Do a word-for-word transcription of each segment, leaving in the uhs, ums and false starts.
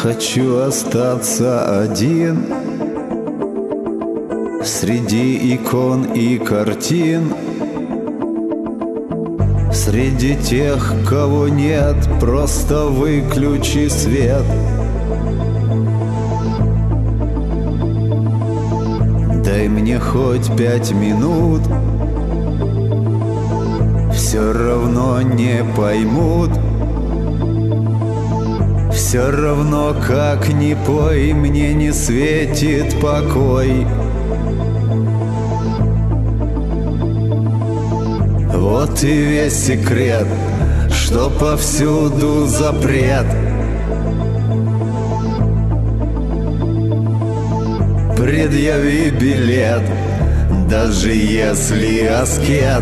хочу остаться один среди икон и картин, среди тех, кого нет, просто выключи свет. Дай мне хоть пять минут, все равно не поймут. Все равно, как ни пой, мне не светит покой. Вот и весь секрет, что повсюду запрет. Предъяви билет, даже если аскет.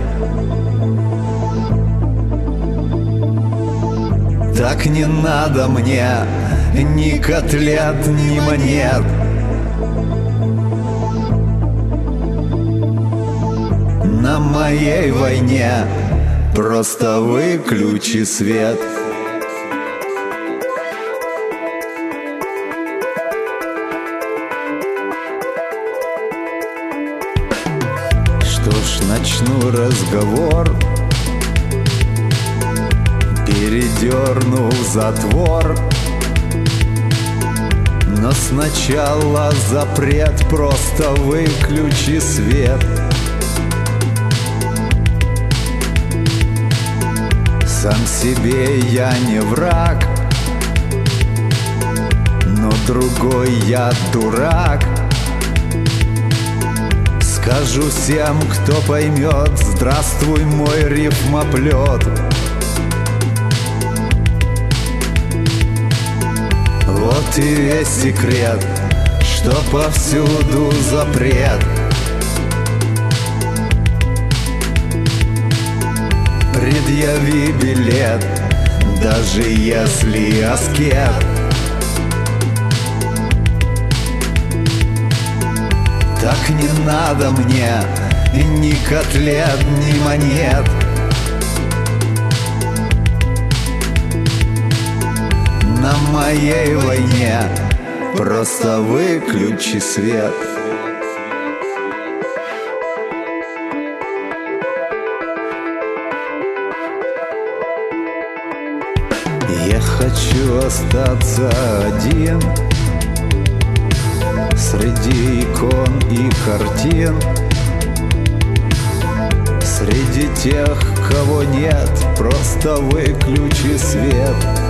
Так не надо мне ни котлет, ни монет. На моей войне просто выключи свет. Что ж, начну разговор, передерну затвор. Но сначала запрет, просто выключи свет. Сам себе я не враг, но другой я дурак. Скажу всем, кто поймет: здравствуй, мой рифмоплет. Вот и весь секрет, что повсюду запрет. Предъяви билет, даже если аскет. Так не надо мне ни котлет, ни монет. На моей войне просто выключи свет. Я хочу остаться один среди икон и картин, среди тех, кого нет, просто выключи свет.